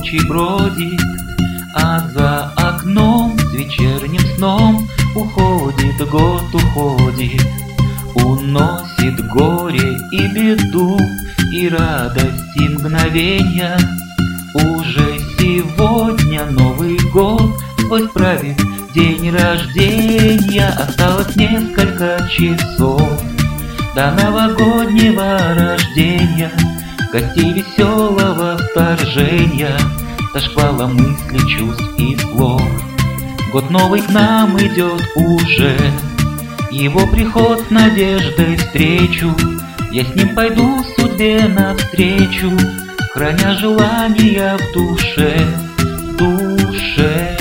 ночи бродит, а за окном с вечерним сном уходит год, уходит. Уносит горе и беду, и радость, и мгновенья. Уже сегодня Новый год свой справит день рождения. Осталось несколько часов до новогоднего рождения, гостей веселого вторжения, со шквала мыслей, чувств и слов. Год новый к нам идет уже, его приход с надеждой встречу. Я с ним пойду судьбе навстречу, храня желания в душе, в душе.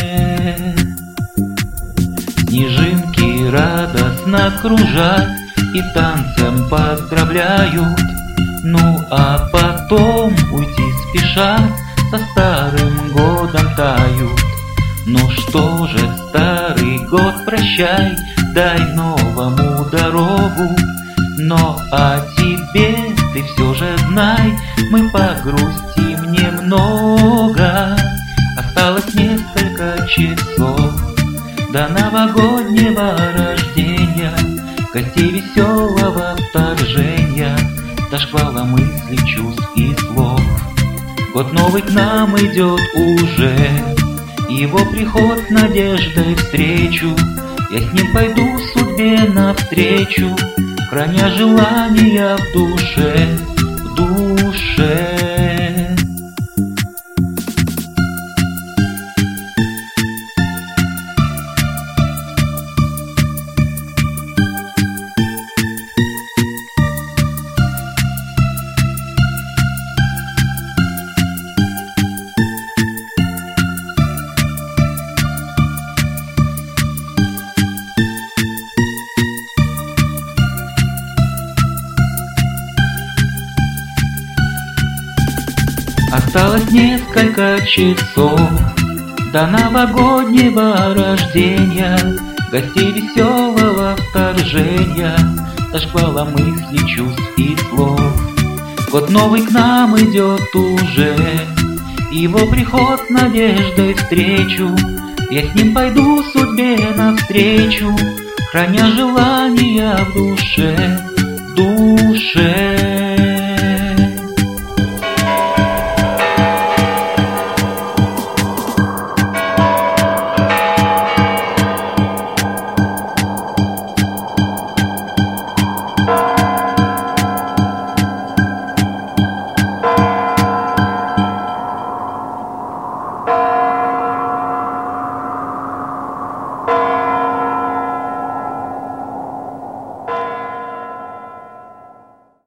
Снежинки радостно кружат и танцем поздравляют, ну а потом уйти спешат, со старым годом тают. Ну что же, старый год, прощай, дай новому дорогу. Но о тебе ты все же знай, мы погрустим немного. Осталось несколько часов до новогоднего рождения, гостей веселого вторжения, до шквала мыслей, чувств и слов. Год новый к нам идет уже, его приход с надеждой встречу. Я с ним пойду судьбе навстречу, храня желания в душе, в душе. Осталось несколько часов до новогоднего рождения, гостей веселого вторжения, со шквала мыслей, чувств и слов. Год новый к нам идет уже, его приход с надеждой встречу. Я с ним пойду судьбе навстречу, храня желания в душе, в душе.